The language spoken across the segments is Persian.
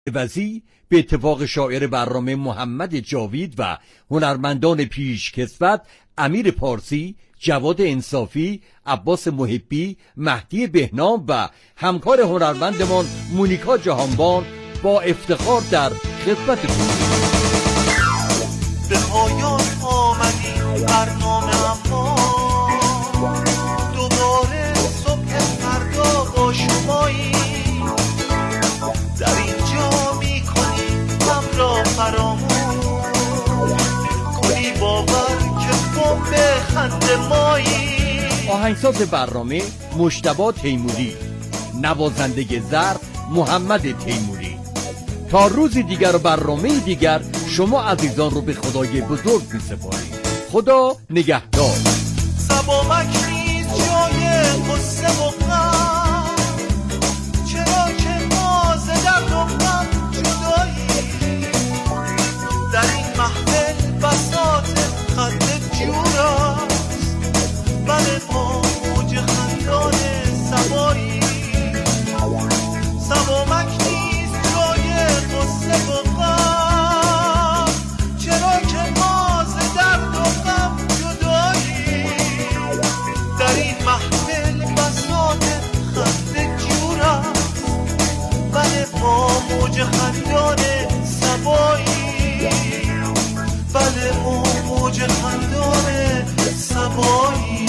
عوضی به اتفاق شاعر برنامه محمد جاوید و هنرمندان پیشکسوت امیر پارسی، جواد انصافی، عباس محبی، مهدی بهنام و همکار هنرمندمان مونیکا جهانبان با افتخار در خدمتتون. به پایان آمدی برنامه اما دوباره صبح فردا با شمایی در اینجا میکنی همراه فراموش کنی باور که بمب خنده مایی. آهنگساز برنامه مجتبی تیموری، نوازنده ضرب محمد تیموری. تا روزی دیگر و برنامه دیگر شما عزیزان رو به خدای بزرگ می‌سپاریم. خدا نگهدار. سبامک نیست جای قصه و غم، چرا که ما ز درد و غم جدایی در این محفل بساط خنده جور است. بله ما موج خندان سبایی. سبامک نیست جای قصه و غم، چرا که ما ز درد و غم جدایی در این محفل بساط خنده جور است. بله ما موج خندان سبایی. بله ما موج خندان سبایی.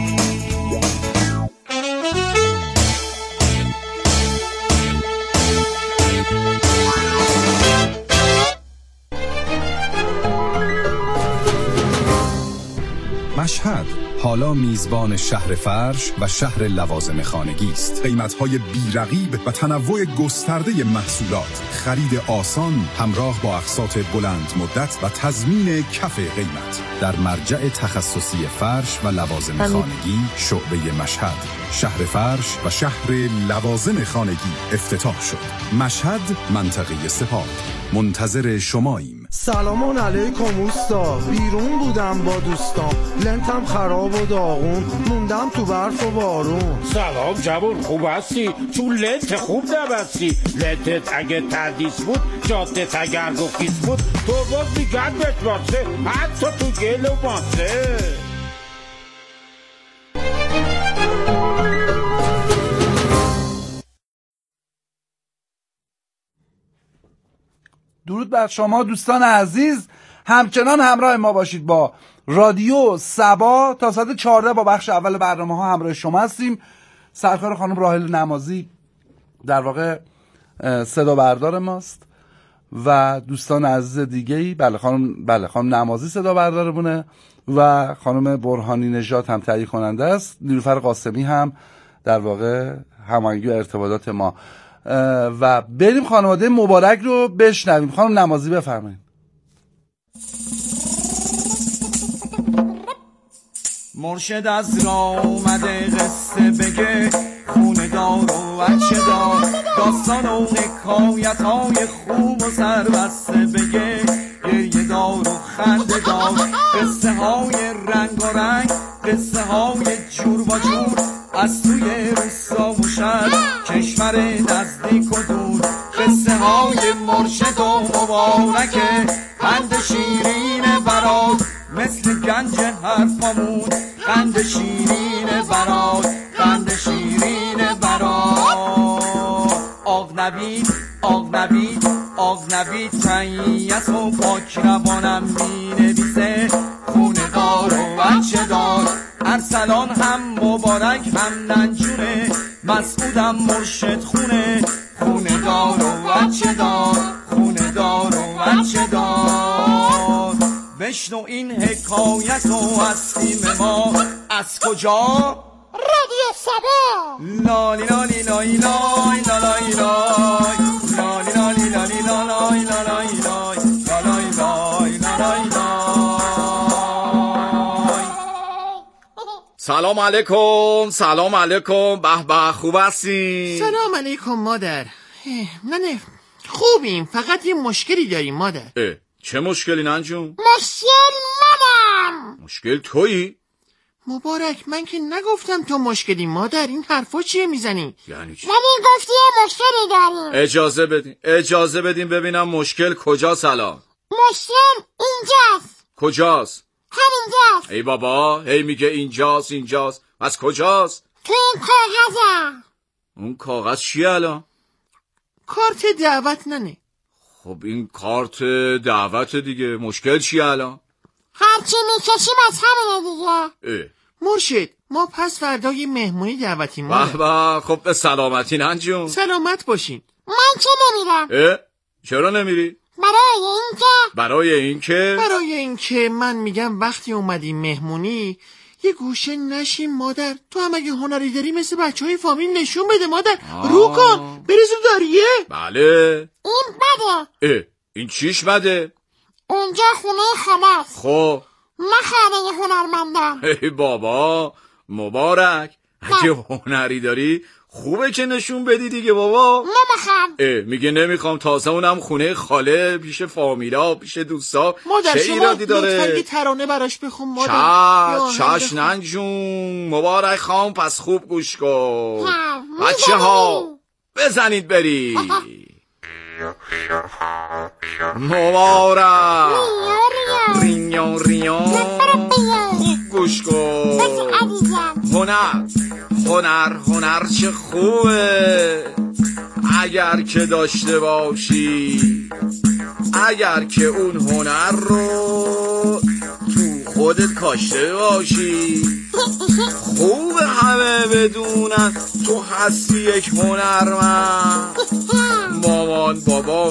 مشهد حالا میزبان شهر فرش و شهر لوازم خانگی است. قیمت‌های بی‌رقیب و تنوع گسترده محصولات، خرید آسان همراه با اقساط بلند مدت و تضمین کف قیمت در مرجع تخصصی فرش و لوازم خانگی شعبه مشهد. شهر فرش و شهر لوازم خانگی افتتاح شد. مشهد، منطقه سپاه. منتظر شماییم. سلام علیکم اوستا. بیرون بودم با دوستان، لنتم خراب و داغون، موندم تو برف و بارون. سلام جوون، خوب هستی؟ چون لنت خوب نبستی. لنتت اگه تردیس بود، جادت اگر گفیس بود، تو باز میگرد بتراسه حتی تو گل و ماسه. درود بر شما دوستان عزیز، همچنان همراه ما باشید با رادیو سبا تا ساعت 14 با بخش اول برنامه ها همراه شما هستیم. سرکار خانم راحل نمازی در واقع صدا بردار ماست و دوستان عزیز دیگه‌ای. بله خانم نمازی صدا بردارمونه و خانم برهانی نژاد هم تهیه کننده است. نیلوفر قاسمی هم در واقع هماهنگی و ارتباطات ما. و بریم خانواده مبارک رو بشنویم. خانم نمازی بفرمایید. مرشد از راه اومده قصه بگه، خونه دار و بچه دار، داستان و حکایت های خوب و سربسته بگه، گریه دار و خنده دار، قصه های رنگ و رنگ، قصه های جور با جور، از توی روستا و شهر، کشور نزدیک و دور، قصه های مرشد و مبارکه، پند شیرین برات مثل گنج حرفامون، قند شیرین برات، قند شیرین برات. آق نبید، آق نبید، آق نبید تنیت و پاک روانم می نویسه، خونه دار و بچه دار، ارسلان هم مبارک هم ننجونه، مسعودم مرشد خونه، خونه دار و بچه دار، خونه دار و بچه دار. بشنو این حکایت و هستیم ما از کجا؟ رادیو سبا. لالی لالی لای لای لای لای، لالی لالی لالی لای لای لای، لای لای لای لای. سلام علیکم، سلام علیکم. به به، خوب هستی؟ سلام علیکم مادر. نه خوبیم، فقط یه مشکلی داریم مادر. چه مشکلی ننجون؟ مشکل منم. مشکل تویی؟ مبارک من که نگفتم تو مشکلی مادر، این حرفا چیه میزنی؟ یعنی چی؟ ولی گفتی یه مشکلی داریم. اجازه بدین ببینم مشکل کجاست الان؟ مشکل اینجاست. کجاست؟ همینجاست. ای بابا هی میگه اینجاست. از کجاست؟ تو این کاغذه. اون کاغذ چیه الان؟ کارت دعوت ننه. خب این کارت دعوت دیگه، مشکل چیه الان؟ هرچی میکشیم از همینه دیگه. مرشد ما پس فردا یه مهمونی دعوتیم. به خب به سلامتی ننجون. سلامت باشین. من که نمیرم. چرا نمیری؟ برای اینکه من میگم وقتی اومدیم مهمونی یه گوشه نشیم مادر. تو هم اگه هنری داری مثل بچهای فامیل نشون بده مادر. رو کن برسو داریه. بله. این بده. این چیش بده؟ اونجا خونه خلاص. خب من خانه هنرمندم. ای بابا مبارک، اگه هنری داری خوبه که نشون بدی دیگه بابا. نمیخوام. میگه نمیخوام، تازه اونم خونه خاله، پیش فامیلا، پیش دوستا. مادر چه ایرادی داره؟ لطفاً یه ترانه براش بخون مادر. چش ننجون. مبارک خام پس خوب گوش کن. بچه ها بزنید بری. مبارک ریان خوب گوش کن. هنر چه خوبه اگر که داشته باشی، اگر که اون هنر رو تو خودت کاشته باشی. خوب همه بدونن تو هستی یک هنرمند. مامان بابا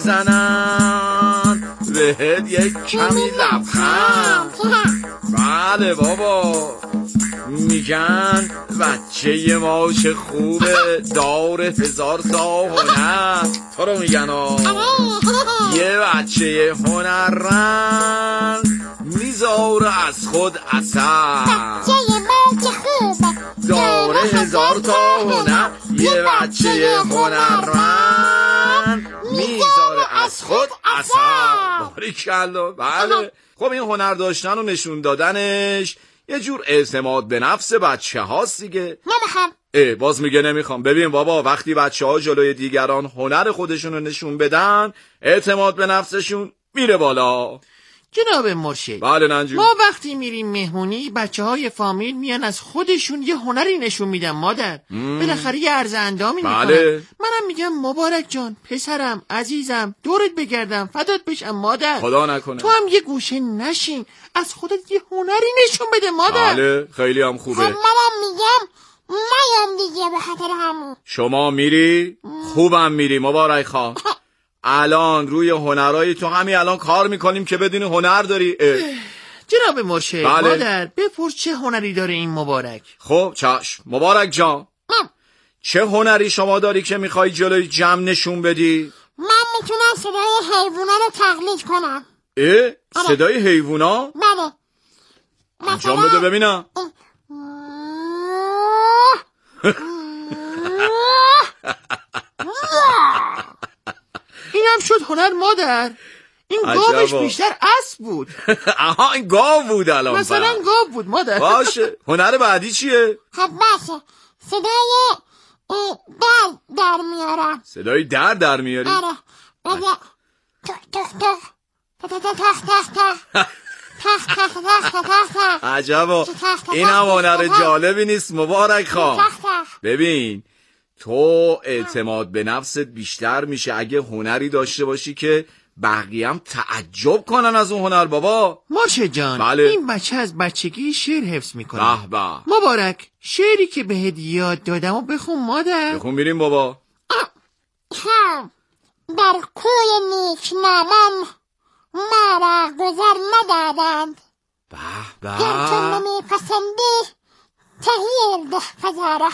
میزنن بهت یک کمی لبخند. بله بابا میگن بچه ما چه خوبه، داره 1000 تا هنر. تو رو میگن یه بچه هنرمند میذاره از خود اثر. بچه ما چه خوبه، داره 1000 تا هنر. یه بچه هنرمند میذاره از خود اثر. باریکلا. بله. خب این هنر داشتن و نشون دادنش یه جور اعتماد به نفس بچه هاست دیگه. نمیخوام. باز میگه نمیخوام. ببین بابا وقتی بچه ها جلوی دیگران هنر خودشون رو نشون بدن اعتماد به نفسشون میره بالا. جناب مرشد. بله ننجون. ما وقتی میریم مهمونی بچه های فامیل میان از خودشون یه هنری نشون میدن مادر. بالاخره یه عرض اندامی میکنن. بله. منم میگم مبارک جان پسرم عزیزم دورت بگردم فدات بشم مادر. خدا نکنه. تو هم یه گوشه نشین از خودت یه هنری نشون بده مادر. بله خیلی هم خوبه. منم میگم نیام دیگه به خاطر همون. شما میری؟ خوبم میری مبارک خان. الان روی هنرهای تو همین الان کار میکنیم که بدون هنر داری. جناب مرشد. بله. مادر بپرس چه هنری داره این مبارک. خب چشم. مبارک جان چه هنری شما داری که میخوای جلوی جمع نشون بدی؟ من میتونم صدای حیوونا رو تقلید کنم. صدای حیوونا؟ بله. انجام بده ببینم. اینم شد هنر مادر. این گاوش بیشتر اسب بود. آها این گاو بود الان. مثلا گاو بود مادر. باشه. هنر بعدی چیه؟ خب باشه. صدای در میارم. صدای در میاری؟ آره. بگه تخ تخ تخ تخ تخ تخ تخ. عجبا. این هم هنر جالبی نیست مبارک خان. ببین تو اعتماد به نفست بیشتر میشه اگه هنری داشته باشی که بقیه هم تعجب کنن از اون هنر بابا. مرشد جان. بله. این بچه از بچگی شعر حفظ میکنه. به به. مبارک شعری که بهت یاد دادم و بخون مادر. بخون بریم بابا. در کوی نیک نامم ما را گذر ندادند. به به. گر تو نمیپسندی تغییر ده پذاره.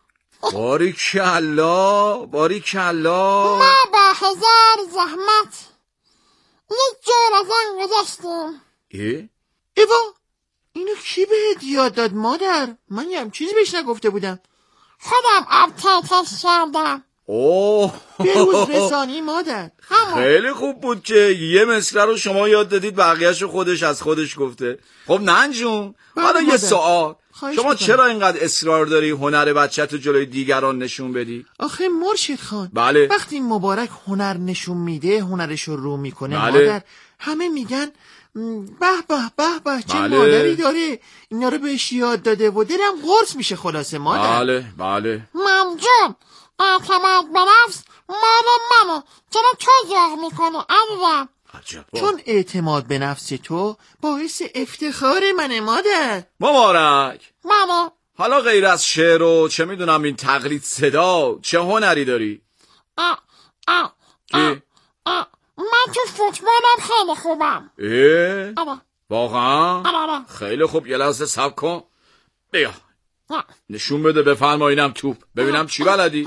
باریکالله باریکالله. ما با 1000 زحمت یک جور از آن گذشتیم. ایوا اینو کی بهت یاد داد مادر؟ من یه هم چیزی بهش نگفته بودم. خودم ابتیتش کردم. اوه بروز رسانی مادر. خیلی خوب بود که یه مصرع رو شما یاد دادید، بقیه‌شو خودش از خودش گفته. خب ننجون، حالا یه سوال، شما چرا اینقدر اصرار داری هنر بچه‌تو جلوی دیگران نشون بدی؟ آخه مرشد خان، بله. وقتی مبارک هنر نشون میده، هنرشو رو میکنه، بله. مادر همه میگن به به به به چه بله. مادری داره، اینا رو بهش یاد داده و دلم قرص میشه خلاصه مادر. بله بله. ممجون اعتماد به نفس مال منه، چرا تو یاد میکنه عزیزم؟ عجبا. چون اعتماد به نفس تو باعث افتخار منه مادر. مبارک، بله. حالا غیر از شعر و چه میدونم این تقلید صدا، چه هنری داری؟ کی؟ من تو فوتبالم خیلی خوبم. آره. واقعا؟ آره. خیلی خوب، یه لحظه صبر کن. بیا نشون بده، بفرمایینم توپ ببینم چی بلدی.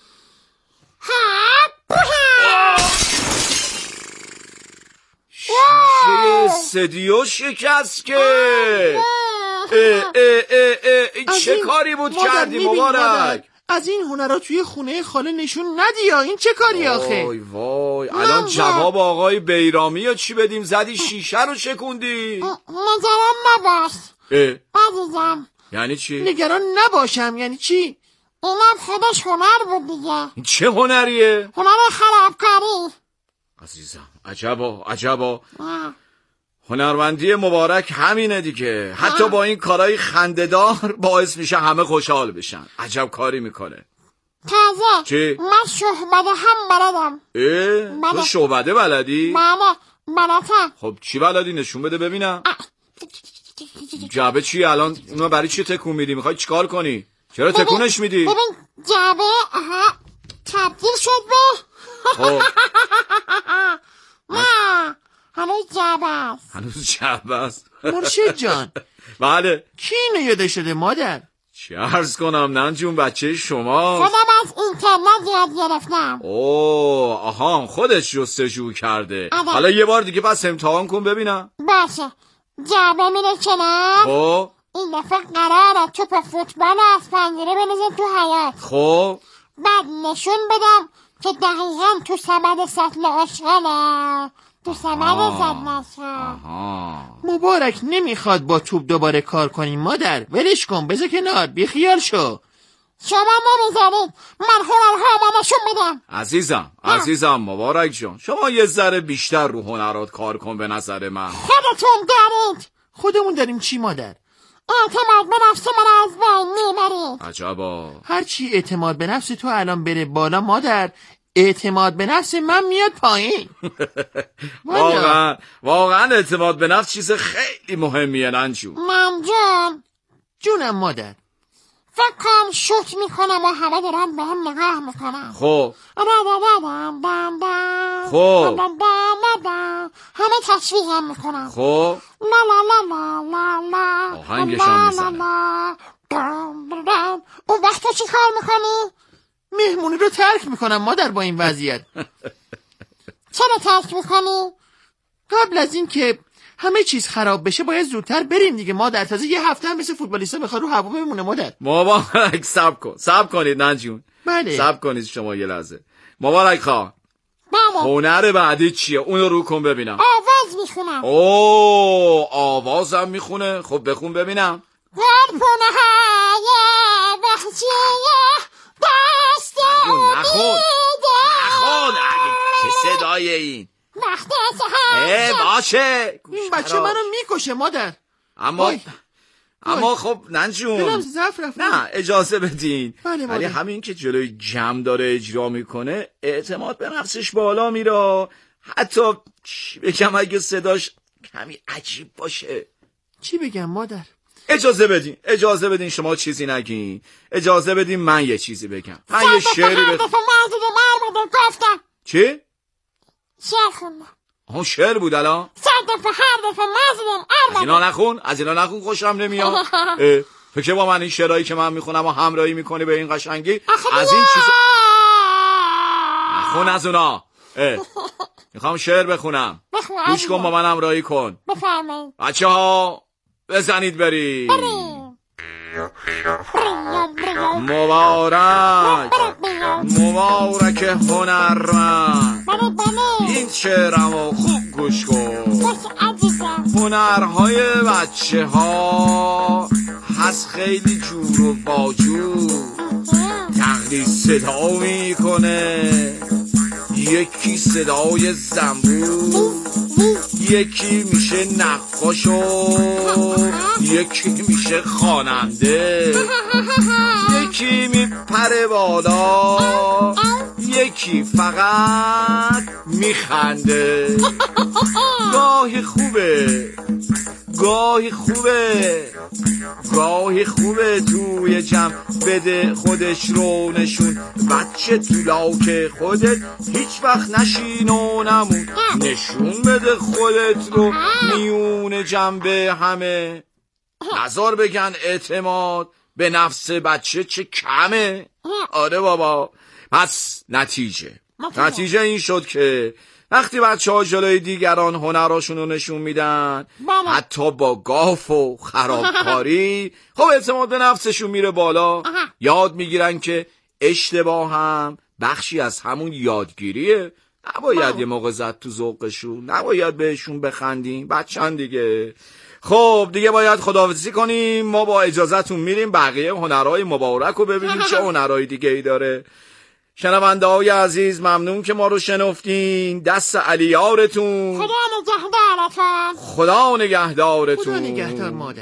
شیشه استدیو شکست که. چه کاری بود کردی مبارک؟ از این هنرها توی خونه خاله نشون ندی، این چه کاری آخه؟ وای وای، الان جواب آقای بیرامی یا چی بدیم؟ زدی شیشه رو شکوندی. نگران نباش عزیزم. یعنی چی؟ نگران نباشم یعنی چی؟ اینم خودش هنر بود دیگه. این چه هنریه؟ هنر خرابکاری. عزیزم عجبا عجبا. هنرمندی مبارک همینه دیگه، حتی با این کارهای خنده‌دار باعث میشه همه خوشحال بشن. عجب کاری میکنه. تازه چی؟ من شهبده هم بلدم. تو شعبده بلدی؟ بله بلدم. خب چی بلدی؟ نشون بده ببینم. جعبه چی الان؟ اونو برای چی تکون میدی؟ میخوای چیکار کنی؟ چرا تکونش میدی؟ ببین جعبه تبدیل شد به خب نه هنوز جعبه است. هنوز جعبه است. مرشد جان بله. کی اینو یاده شده مادر؟ چی عرض کنم ننجون، بچه شما. خودم از اینترنت یاد گرفتم. اوه آها، خودش جستجو کرده. حالا یه بار دیگه پس امتحان کن ببینم. باشه. جعبه میره کنار. خب این دفعه قراره توپ فوتبال از پنجره بنزن تو حیاط. خب بعد نشون بدم که دقیقا تو سبد سطل اشغاله، تو سبد سطل اشغال. مبارک نمیخواد با توپ دوباره کار کنیم مادر، ولش کن، بذار کنار، بیخیال شو. شما نمیذارید من هنرهامو نشون بدم. عزیزم مبارک جان، شما یه ذره بیشتر رو هنرات کار کن به نظر من. خودتون دارید. خودمون داریم چی مادر؟ اعتماد به نفس من از بین میبرید. عجبا. هرچی اعتماد به نفس تو الان بره بالا مادر، اعتماد به نفس من میاد پایین. واقعا اعتماد به نفس چیز خیلی مهمیه ننجون. ممجون جونم مادر. فکر کنم شوت میکنم و همه دارن به هم نگاه میکنم. خب همه تشویقم میکنم. خب لا لا لا لا لا لا آهنگشان میزنه. اون وقت تو چی کار میکنی؟ مهمونی رو ترک میکنم مادر با این وضعیت. چرا ترک میکنی؟ قبل از این که همه چیز خراب بشه باید زودتر بریم دیگه مادر، تازه یه هفته هم مثل فوتبالیستا بخواد رو هوا بمونه مادر. مبارک صبر کنید ننجون. بله صبر کنید شما یه لحظه. مبارک خان، هنر بعدی چیه؟ اونو رو کن ببینم. آواز میخونم. اوه آوازم میخونه؟ خب بخون ببینم. پرپونه های وحشی دست نخون چه صدای این؟ باشه این بچه منو میکشه مادر. اما خب ننجون نه اجازه بدین. ولی همین که جلوی جمع داره اجرا میکنه اعتماد به نفسش بالا میره. حتی چی بگم اگه صداش کمی عجیب باشه. چی بگم مادر؟ اجازه بدین شما چیزی نگین. اجازه بدین من یه چیزی بگم. من یه شعری چی؟ شعر خوندم. اون شعر بود الان؟ از اینا نخون خوشم نمیاد. فکر با من این شعرهایی که من میخونم و همراهی میکنی به این قشنگی از این چیزا نخون از اونا. میخوام شعر بخونم. گوش کن با من همراهی کن. بفرمایید بچه ها بزنید بریم. مبارک هنرمند. این شعرمو خوب گوش کن. هنرهای بچه ها هست خیلی جور و باجور. تقلید صدا میکنه، یکی صدای زنبور، یکی میشه نقاش و یکی میشه خواننده، یکی میپره بالا، یکی فقط میخنده. گاهی خوبه، گاهی خوبه، گاهی خوبه توی جمع بده خودش رو نشون. بچه تو لاک خودت هیچ وقت نشین و نمون. نشون بده خودت رو میون جمع به همه. نظر بگن اعتماد به نفس بچه چه کمه. آره بابا. پس نتیجه این شد که وقتی بچه ها جلوی دیگران هنراشون رو نشون میدن، حتی با گاف و خرابکاری، خب اعتماد به نفسشون میره بالا. یاد میگیرن که اشتباه هم بخشی از همون یادگیریه. نباید یه موقع زد تو ذوقشون، نباید بهشون بخندیم، بچه‌ن دیگه. خب دیگه باید خداحافظی کنیم. ما با اجازهتون میریم بقیه هنرهای مبارک رو ببینیم چه هنرهای دیگه ای داره. شنونده های عزیز ممنون که ما رو شنفتین. دست علیارتون. خدا نگهدارتون. خدا نگهدارتون. خدا نگهدار مادر.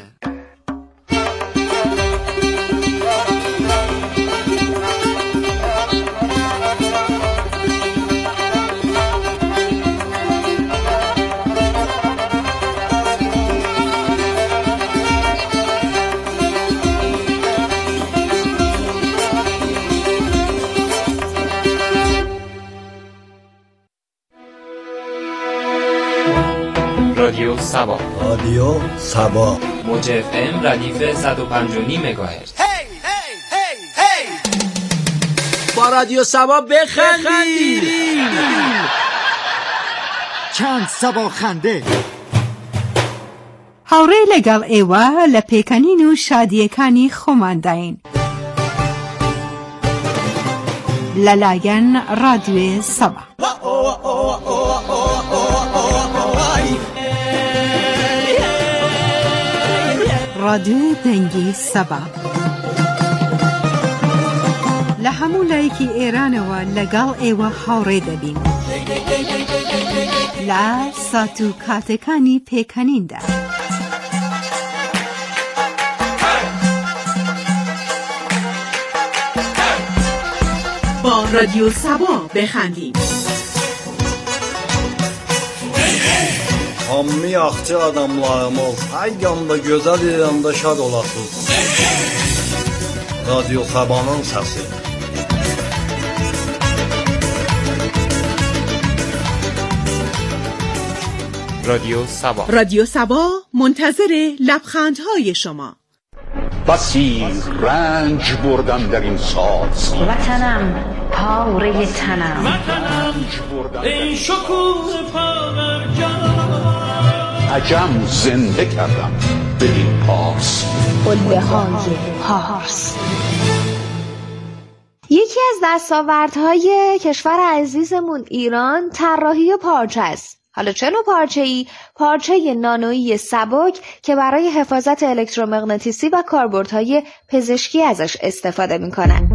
رادیو سبا. رادیو سبا. موج FM ردیف 105.9 مگاهرتز. با رادیو سبا بخندید. چند سبا خنده. هاوڕێ لەگەڵ ئێوە لە پێکەنین و شادیەکانی خۆمانداین لەلایەن ڕادیۆی سەبا. ڕادیۆی دەنگی سەبا لە هەموو لایەکی ئێرانەوە لەگەڵ ئێوە هاوڕێ دەبین لە سات و کاتەکانی پێکەنیندا. با رادیو سبا بخندیم. Hammi yaxçı adamlarımız, hər yanda gözəl yanda şad olasınız. Radyo Sabah'ın səsi. رادیو سبا. رادیو سبا منتظر لبخندهای شما. بسی رنج بردم در این ساز، وطنم پاره تنم، وطنم ای شکوه پاورجان، عجم زنده کردم به این پاس، قله های پارس. یکی از دستاوردهای کشور عزیزمون ایران طراحی پارچه است. حالا چه نوع پارچه‌ای؟ پارچه نانویی سبک که برای حفاظت الکترومغناطیسی و کاربردهای پزشکی ازش استفاده می‌کنن.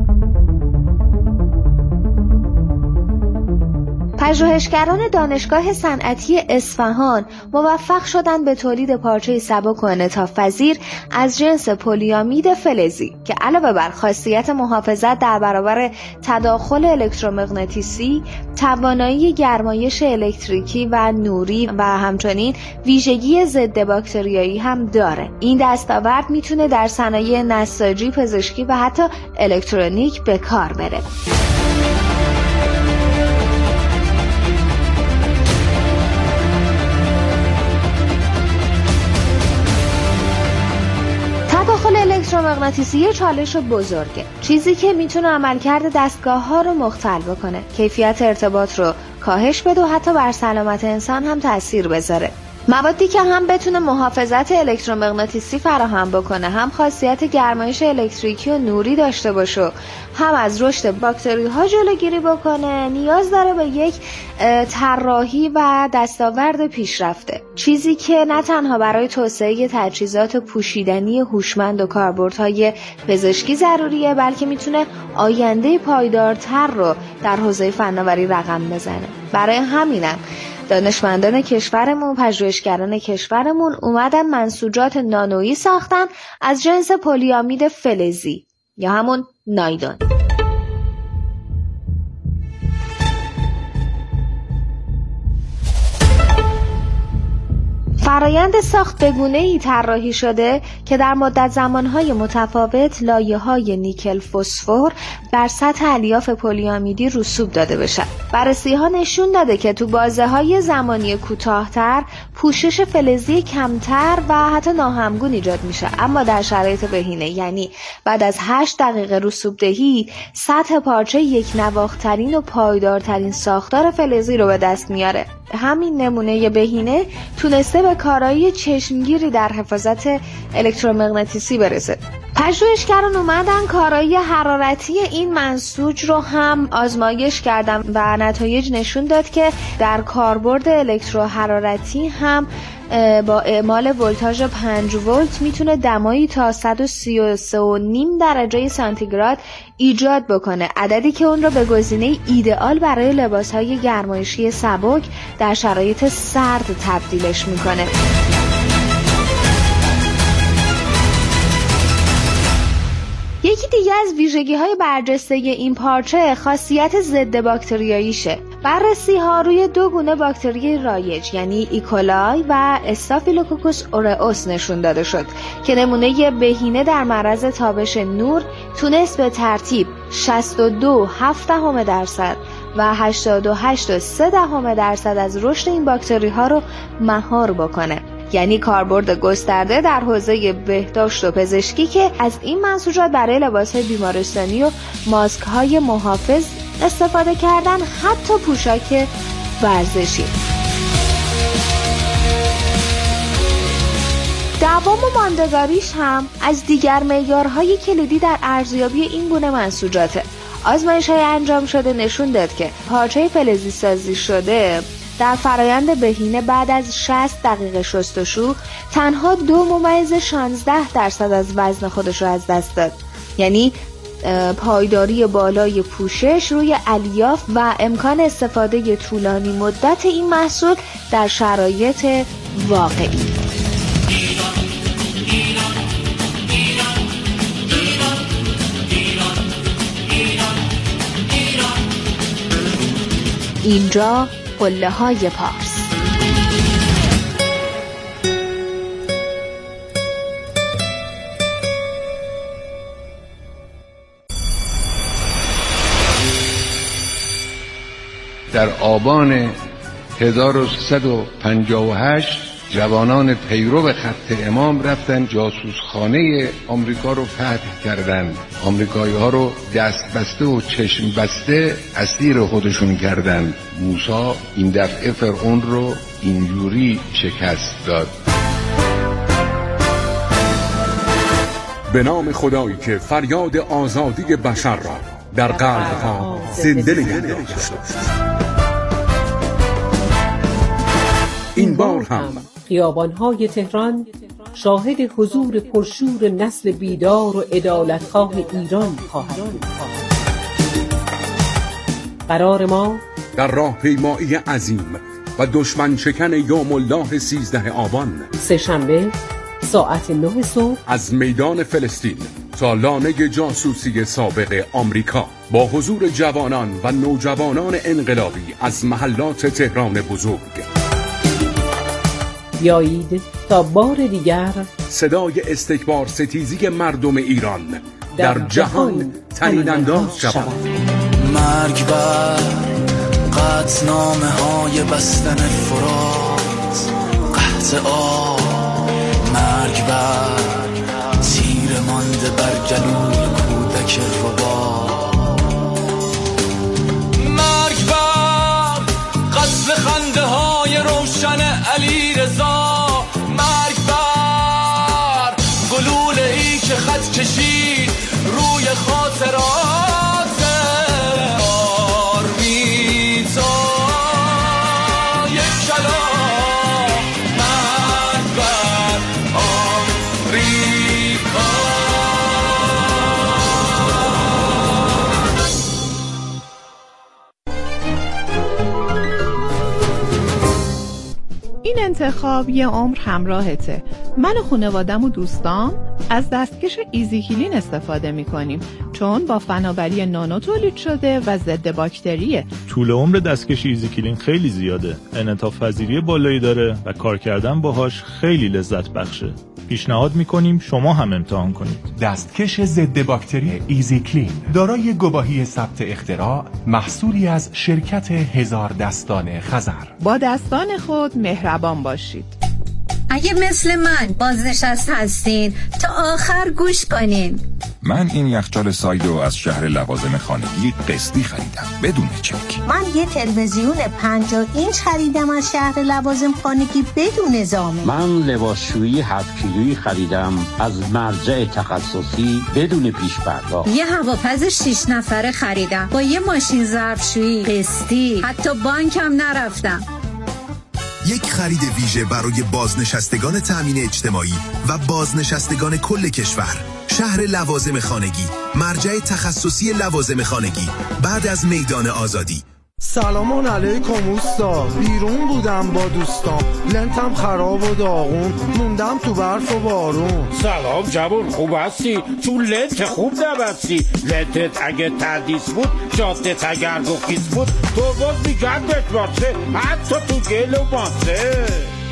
پژوهشگران دانشگاه صنعتی اصفهان موفق شدند به تولید پارچه سبک و انعطاف‌پذیر از جنس پلیامید فلزی که علاوه بر خاصیت محافظت در برابر تداخل الکترومغناطیسی، توانایی گرمایش الکتریکی و نوری و همچنین ویژگی ضد باکتریایی هم داره. این دستاورد میتونه در صنایع نساجی، پزشکی و حتی الکترونیک به کار بره. تداخل الکترومغناطیسی چالش بزرگه، چیزی که میتونه عملکرد دستگاه ها رو مختل بکنه، کیفیت ارتباط رو کاهش بده و حتی بر سلامت انسان هم تأثیر بذاره. موادی که هم بتونه محافظت الکترومغناطیسی فراهم بکنه، هم خاصیت گرمایش الکتریکی و نوری داشته باشه، هم از رشد باکتری ها جلوگیری بکنه، نیاز داره به یک طراحی و دستاورد پیشرفته. چیزی که نه تنها برای توسعه تجهیزات پوشیدنی هوشمند و کاربردهای پزشکی ضروریه، بلکه میتونه آینده پایدارتر رو در حوزه فناوری رقم بزنه. برای همینم دانشمندان کشورمون، پژوهشگران کشورمون اومدن منسوجات نانویی ساختن از جنس پلیامید فلزی یا همون نایلون. فرایند ساخت به گونه‌ای طراحی شده که در مدت زمانهای متفاوت لایه‌های نیکل فسفر بر سطح الیاف پلیامیدی رسوب داده بشه. بررسی‌ها نشون داده که تو بازه‌های زمانی کوتاه‌تر پوشش فلزی کمتر و حتی ناهمگون ایجاد میشه، اما در شرایط بهینه، یعنی بعد از 8 دقیقه رسوبدهی، سطح پارچه یک نواخترین و پایدارترین ساختار فلزی رو به دست میاره. همین نمونه بهینه تونسته به کارایی چشمگیری در حفاظت الکترومغناطیسی برسه. پژوهشگران اومدن کارایی حرارتی این منسوج رو هم آزمایش کردن و نتایج نشون داد که در کاربرد الکتروحرارتی هم با اعمال ولتاژ 5 ولت میتونه دمایی تا 133.5 درجه سانتیگراد ایجاد بکنه، عددی که اون رو به گزینه ایدئال برای لباس‌های گرمایشی سبک در شرایط سرد تبدیلش میکنه. یکی دیگه از ویژگی‌های برجسته این پارچه خاصیت ضد باکتریاییشه. بررسی‌ها روی 2 گونه باکتری رایج، یعنی ایکولای و استافیلوکوکوس اورئوس نشون داده شد که نمونه بهینه در معرض تابش نور تونست به ترتیب 62.7% و 88.3% از رشد این باکتری‌ها رو مهار بکنه. یعنی کاربرد گسترده در حوزه بهداشت و پزشکی که از این منسوجات برای لباس‌های بیمارستانی و ماسک‌های محافظ استفاده کردن، حتی پوشاک ورزشی. دوام و ماندگاریش هم از دیگر معیارهای کلیدی در ارزیابی این گونه منسوجاته. آزمایش‌های انجام شده نشون داد که پارچه فلزی سازی شده در فرایند بهینه بعد از 60 دقیقه شستشو تنها 2.16% از وزن خودش رو از دست داد. یعنی پایداری بالای پوشش روی الیاف و امکان استفاده طولانی مدت این محصول در شرایط واقعی. اینجا قله‌های پارس. در آبان 1158 جوانان پیرو خط امام رفتن جاسوسخانه آمریکا رو فتح کردند. آمریکایی ها رو دست بسته و چشم بسته اسیر خودشون کردند. موسی این دفعه فرعون رو اینجوری شکست داد. به نام خدایی که فریاد آزادی بشر را در قلب‌ها زنده نگه داشت. این بار هم خیابان‌های تهران شاهد حضور پرشور نسل بیدار و عدالتخواه ایران خواهد بود. قرار ما در راهپیمایی عظیم و دشمن شکن یوم الله 13 آبان سه‌شنبه ساعت 9 صبح از میدان فلسطین تا لانه جاسوسی سابق آمریکا با حضور جوانان و نوجوانان انقلابی از محلات تهران بزرگ. بیایید تا بار دیگر صدای استکبار ستیزی مردم ایران در جهان طنین انداز شود. مرگ بر قطعنامه های بستن فرات، قحط آب، مرگ بر تیر مانده بر گلوی کودک ربات، مرگ بر قصد خنده های روشن علی رضا مرگ بر گلوله ای که خط کشید روی خاطرات آرمیتا یک کلام مرگ بر آمریکا. این انتخاب یه عمر همراهته. من و خانوادم و دوستام از دستکش ایزیکلین استفاده میکنیم چون با فناوری نانو تولید شده و ضد باکتریه. طول عمر دستکش ایزیکلین خیلی زیاده، انعطاف پذیری بالایی داره و کار کردن باهاش خیلی لذت بخشه. پیشنهاد میکنیم شما هم امتحان کنید. دستکش ضد باکتری ایزیکلین دارای گواهی ثبت اختراع، محصولی از شرکت هزار دستان خزر. با دستان خود مهربان باشید. اگه مثل من بازنشسته هستین تا آخر گوش کنین. من این یخچال سایدو از شهر لوازم خانگی قسطی خریدم بدون چک. من یه تلویزیون 50 اینچ خریدم از شهر لوازم خانگی بدون زامن. من لباسشویی 7 کیلویی خریدم از مرجع تخصصی بدون پیش پرداخت. یه هواپز 6 نفره خریدم با یه ماشین ظرفشویی قسطی، حتی بانکم نرفتم. یک خرید ویژه برای بازنشستگان تأمین اجتماعی و بازنشستگان کل کشور. شهر لوازم خانگی، مرجع تخصصی لوازم خانگی، بعد از میدان آزادی. سلام علیکم اوستا، بیرون بودم با دوستام، لنتم خراب و داغون، موندم تو برف و بارون. سلام جوون، خوب هستی؟ تو لنت خوب نبستی. لنتت اگه تردیس بود، جادت اگر گفیز بود، تو باز میگردت واسه حتی تو گل و ماسه.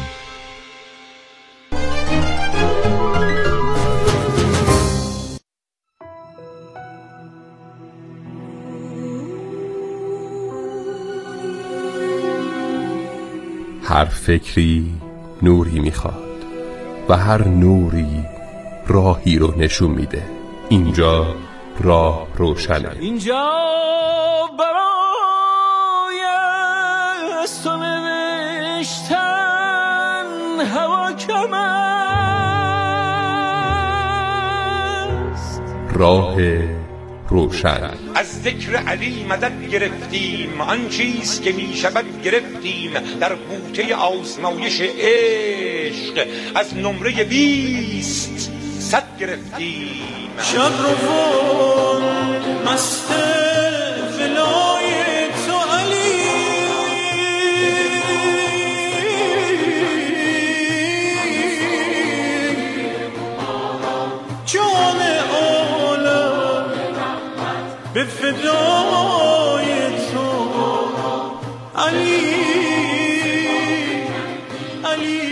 هر فکری نوری میخواد و هر نوری راهی رو نشون میده. اینجا راه روشنه. اینجا برای از تو نوشتن هوا کم است. راه روشن. از ذکر علی مدد گرفتیم، آن چیز که می شود گرفتیم در بوته آزمایش عشق. از نمره 20 100 گرفتیم. شب روان مست ولای تو علی، جان عالم به فدای تو علی، علی،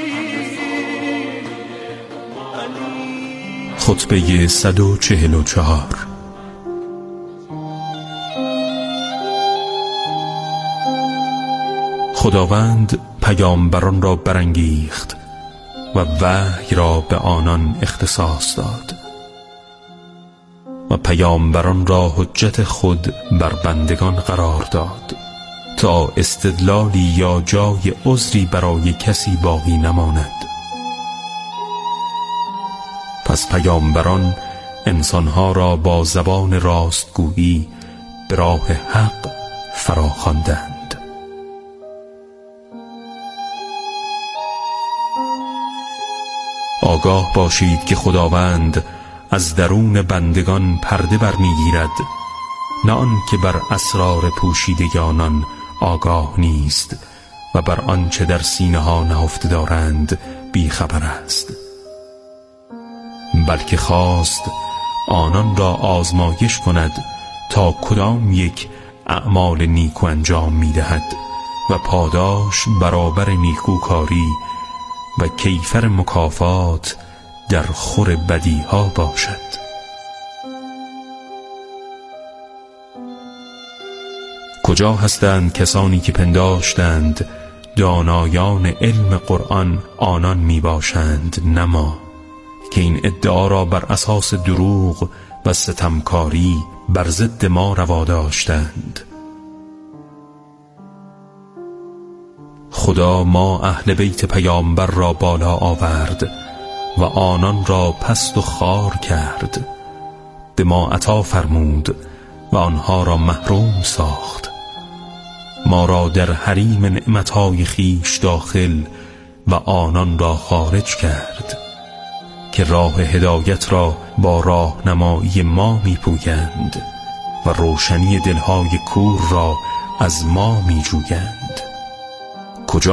علی. خطبه 144. خداوند پیامبران را برانگیخت و وحی را به آنان اختصاص داد و پیامبران را حجت خود بر بندگان قرار داد تا استدلالی یا جای عذری برای کسی باقی نماند. پس پیامبران انسانها را با زبان راستگویی به راه حق فراخواندند. آگاه باشید که خداوند از درون بندگان پرده برمیگیرد، نه آن که بر اسرار پوشیده آنان آگاه نیست و بر آنچه در سینه ها نهفته دارند بیخبر است، بلکه خواست آنان را آزمایش کند تا کدام یک اعمال نیکو انجام می‌دهد و پاداش برابر نیکوکاری و کیفر مکافات در خور بدیها باشد. کجا هستند کسانی که پنداشتند دانایان علم قرآن آنان می باشند، نه ما، که این ادعا را بر اساس دروغ و ستمکاری بر ضد ما روا داشتند. خدا ما اهل بیت پیامبر را بالا آورد و آنان را پست و خوار کرد، به ما عطا فرمود و آنها را محروم ساخت. ما را در حریم نعمتهای خیش داخل و آنان را خارج کرد که راه هدایت را با راهنمایی ما می‌پویند و روشنی دلهای کور را از ما می‌جویند.